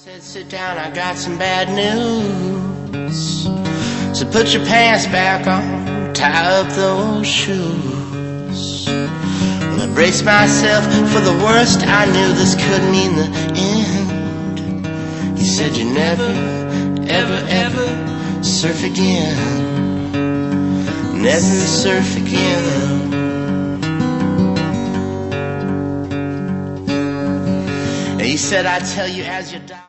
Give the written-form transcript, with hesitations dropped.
Said, sit down, I got some bad news. So put your pants back on, tie up those shoes. Well, I braced myself for the worst. I knew this could mean the end. He said, you never, ever, ever surf again. Never surf again. He said, I tell you as you die.